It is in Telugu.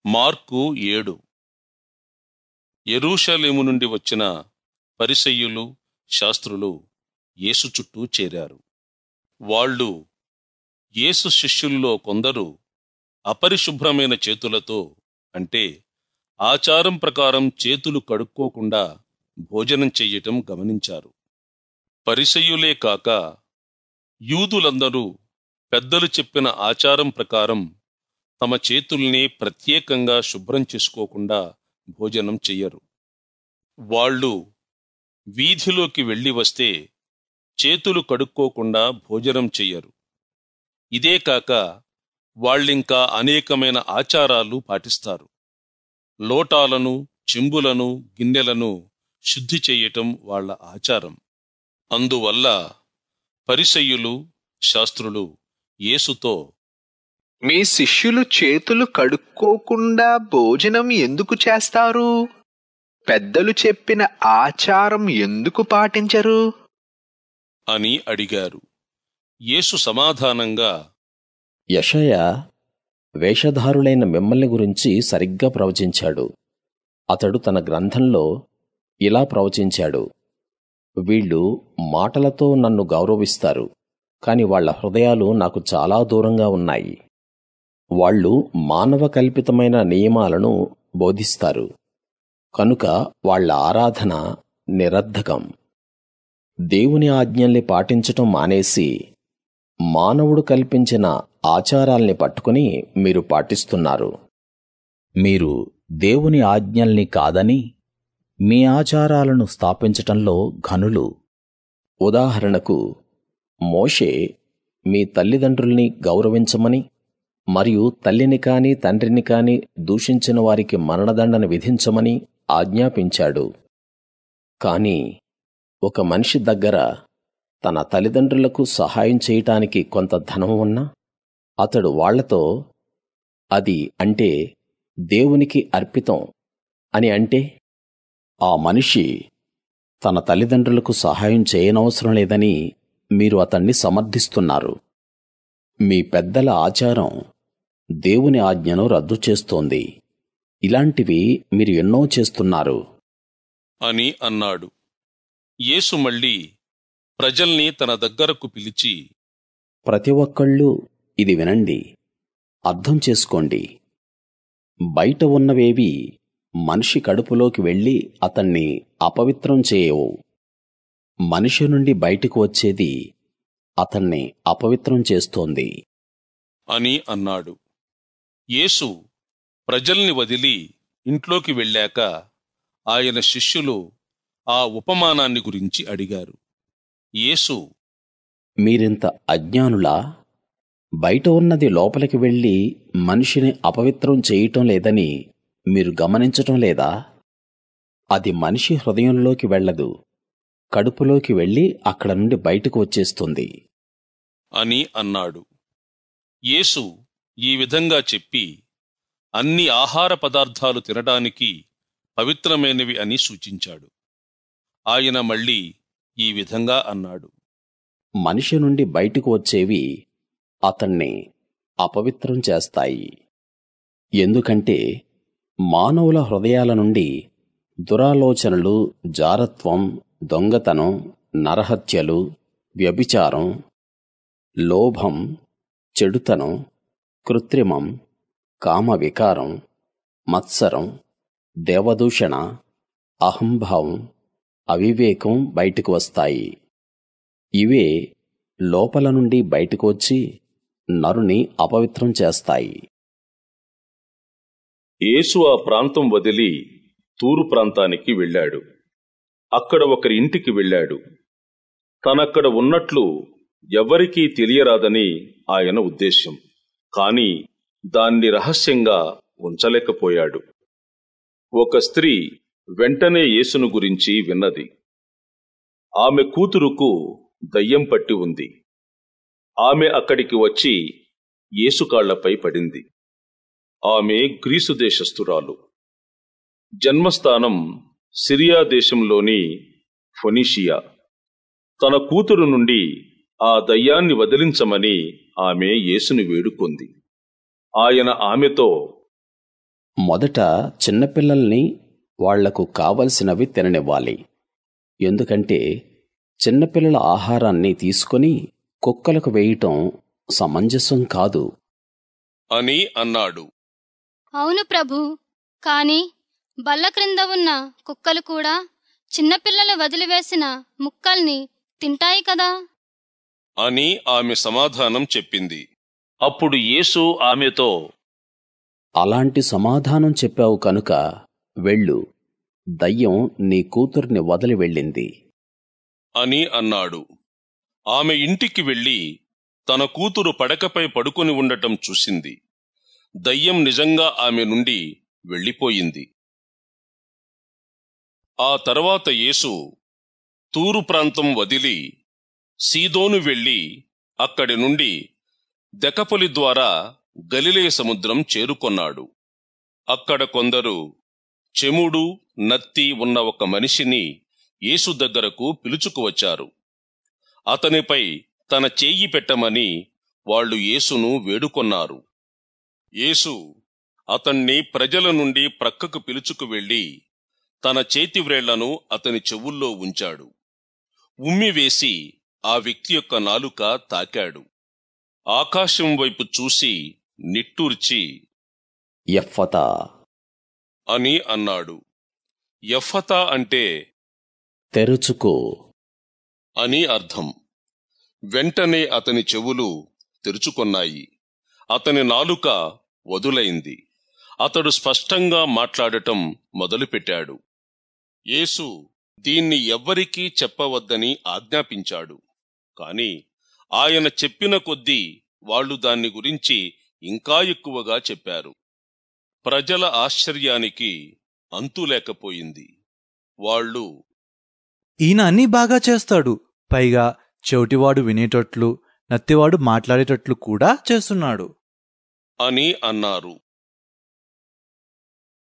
మార్కు 7. యెరూషలేము నుండి వచ్చిన పరిసయ్యులు శాస్త్రులు యేసు చుట్టూ చేరారు. వాళ్ళు యేసు శిష్యుల్లో కొందరు అపరిశుభ్రమైన చేతులతో, అంటే ఆచారం ప్రకారం చేతులు కడుక్కోకుండా భోజనం చెయ్యటం గమనించారు. పరిసయ్యులే కాక యూదులందరూ పెద్దలు చెప్పిన ఆచారం ప్రకారం తమ చేతుల్ని ప్రత్యేకంగా శుభ్రం చేసుకోకుండా భోజనం చెయ్యరు. వాళ్ళు వీధిలోకి వెళ్ళి వస్తే చేతులు కడుక్కోకుండా భోజనం చెయ్యరు. ఇదే కాక వాళ్ళింకా అనేకమైన ఆచారాలు పాటిస్తారు. లోటాలను, చెంబులను, గిన్నెలను శుద్ధి చెయ్యటం వాళ్ళ ఆచారం. అందువల్ల పరిసయ్యులు శాస్త్రులు యేసుతో, మీ శిష్యులు చేతులు కడుక్కోకుండా భోజనం ఎందుకు చేస్తారు? పెద్దలు చెప్పిన ఆచారం ఎందుకు పాటించరు అని అడిగారు. యేసు సమాధానంగా, యెషయా వేషధారులైన మిమ్మల్ని గురించి సరిగ్గా ప్రవచించాడు. అతడు తన గ్రంథంలో ఇలా ప్రవచించాడు: వీళ్ళు మాటలతో నన్ను గౌరవిస్తారు, కాని వాళ్ళ హృదయాలు నాకు చాలా దూరంగా ఉన్నాయి. వాళ్ళు మానవ కల్పితమైన నియమాలను బోధిస్తారు, కనుక వాళ్ళ ఆరాధన నిరర్థకం. దేవుని ఆజ్ఞల్ని పాటించటం మానేసి మానవుడు కల్పించిన ఆచారాల్ని పట్టుకుని మీరు పాటిస్తున్నారు. మీరు దేవుని ఆజ్ఞల్ని కాదని మీ ఆచారాలను స్థాపించటంలో ఘనులు. ఉదాహరణకు, మోషే మీ తల్లిదండ్రుల్ని గౌరవించమని మరియు తల్లిని కాని తండ్రిని కాని దూషించిన వారికి మరణదండన విధించమని ఆజ్ఞాపించాడు. కాని ఒక మనిషి దగ్గర తన తల్లిదండ్రులకు సహాయం చేయటానికి కొంత ధనం ఉన్నా అతడు వాళ్లతో అది అంటే దేవునికి అర్పితం అని అంటే, ఆ మనిషి తన తల్లిదండ్రులకు సహాయం చేయనవసరం లేదని మీరు అతణ్ణి సమర్థిస్తున్నారు. మీ పెద్దల ఆచారం దేవుని ఆజ్ఞను రద్దు చేస్తోంది. ఇలాంటివి మీరు ఎన్నో చేస్తున్నారు అని అన్నాడు. యేసు మళ్ళీ ప్రజల్ని తన దగ్గరకు పిలిచి, ప్రతి ఒక్కళ్ళూ ఇది వినండి, అర్థం చేసుకోండి. బయట ఉన్నవేవి మనిషి కడుపులోకి వెళ్ళి అతన్ని అపవిత్రం చేయవు. మనిషి నుండి బయటకు వచ్చేది అతన్ని అపవిత్రం చేస్తోంది అని అన్నాడు. యేసు ప్రజల్ని వదిలి ఇంట్లోకి వెళ్ళాక ఆయన శిష్యులు ఆ ఉపమానాన్ని గురించి అడిగారు. యేసు, మీరింత అజ్ఞానులా? బయట ఉన్నది లోపలికి వెళ్ళి మనిషిని అపవిత్రం చేయటం లేదని మీరు గమనించటం లేదా? అది మనిషి హృదయంలోకి వెళ్ళదు, కడుపులోకి వెళ్ళి అక్కడ నుండి బయటకు వచ్చేస్తుంది అని అన్నాడు. యేసు ఈ విధంగా చెప్పి అన్ని ఆహార పదార్థాలు తినడానికి పవిత్రమైనవి అని సూచించాడు. ఆయన మళ్ళీ ఈ విధంగా అన్నాడు: మనిషి నుండి బయటకు వచ్చేవి అతన్ని అపవిత్రం చేస్తాయి. ఎందుకంటే మానవుల హృదయాల నుండి దురాలోచనలు, జారత్వం, దొంగతనం, నరహత్యలు, వ్యభిచారం, లోభం, చెడుతనం, కృత్రిమం, కామవికారం, మత్సరం, దేవదూషణ, అహంభావం, అవివేకం బయటకు వస్తాయి. ఇవే లోపల నుండి బయటకు వచ్చి నరుని అపవిత్రం చేస్తాయి. యేసు ఆ ప్రాంతం వదిలి తూరు ప్రాంతానికి వెళ్ళాడు. అక్కడ ఒకరి ఇంటికి వెళ్ళాడు. తనక్కడ ఉన్నట్లు ఎవ్వరికీ తెలియరాదని ఆయన ఉద్దేశ్యం. కాని దాన్ని రహస్యంగా ఉంచలేకపోయాడు. ఒక స్త్రీ వెంటనే యేసును గురించి విన్నది. ఆమె కూతురుకు దయ్యం పట్టి ఉంది. ఆమె అక్కడికి వచ్చి యేసు కాళ్లపై పడింది. ఆమె గ్రీసు దేశస్థురాలు. జన్మస్థానం సిరియా దేశంలోని ఫొనీషియా. తన కూతురు నుండి ఆ దయ్యాన్ని వదిలించమని ఆమె యేసుని వేడుకొంది. ఆయన ఆమెతో, మొదట చిన్నపిల్లల్ని వాళ్లకు కావలసినవి తిననివ్వాలి. ఎందుకంటే చిన్నపిల్లల ఆహారాన్ని తీసుకొని కుక్కలకు వేయటం సమంజసం కాదు అని అన్నాడు. అవును ప్రభూ, కాని బల్ల క్రింద ఉన్న కుక్కలు కూడా చిన్నపిల్లలు వదిలివేసిన ముక్కల్ని తింటాయి కదా అని ఆమె సమాధానం చెప్పింది. అప్పుడు యేసు ఆమెతో, అలాంటి సమాధానం చెప్పావు కనుక వెళ్ళు, దయ్యం నీ కూతుర్ని వదిలి వెళ్ళింది అని అన్నాడు. ఆమె ఇంటికి వెళ్లి తన కూతురు పడకపై పడుకొని ఉండటం చూసింది. దయ్యం నిజంగా ఆమె నుండి వెళ్ళిపోయింది. ఆ తర్వాత యేసు తూరు ప్రాంతం వదిలి సీదోను వెళ్లి అక్కడి నుండి దెకపొలి ద్వారా గలిలయ సముద్రం చేరుకొన్నాడు. అక్కడ కొందరు చెముడు, నత్తి ఉన్న ఒక మనిషిని యేసు దగ్గరకు పిలుచుకువచ్చారు. అతనిపై తన చెయ్యి పెట్టమని వాళ్ళు యేసును వేడుకొన్నారు. యేసు అతణ్ణి ప్రజల నుండి ప్రక్కకు పిలుచుకు వెళ్లి తన చేతివ్రేళ్లను అతని చెవుల్లో ఉంచాడు. ఉమ్మివేసి ఆ వ్యక్తి యొక్క నాలుక తాకాడు. ఆకాశం వైపు చూసి నిట్టూర్చి ఎఫ్ఫతా అని అన్నాడు. ఎఫ్ఫతా అంటే తెరుచుకో అని అర్థం. వెంటనే అతని చెవులు తెరుచుకొన్నాయి. అతని నాలుక వదులైంది. అతడు స్పష్టంగా మాట్లాడటం మొదలుపెట్టాడు. యేసు దీన్ని ఎవ్వరికీ చెప్పవద్దని ఆజ్ఞాపించాడు. కాని ఆయన చెప్పిన కొద్దీ వాళ్ళు దాన్ని గురించి ఇంకా ఎక్కువగా చెప్పారు. ప్రజల ఆశ్చర్యానికి అంతులేకపోయింది. వాళ్ళు, ఈయన అన్నీ బాగా చేస్తాడు, పైగా చెవిటివాడు వినేటట్లు, నత్తివాడు మాట్లాడేటట్లు కూడా చేస్తున్నాడు అని అన్నారు.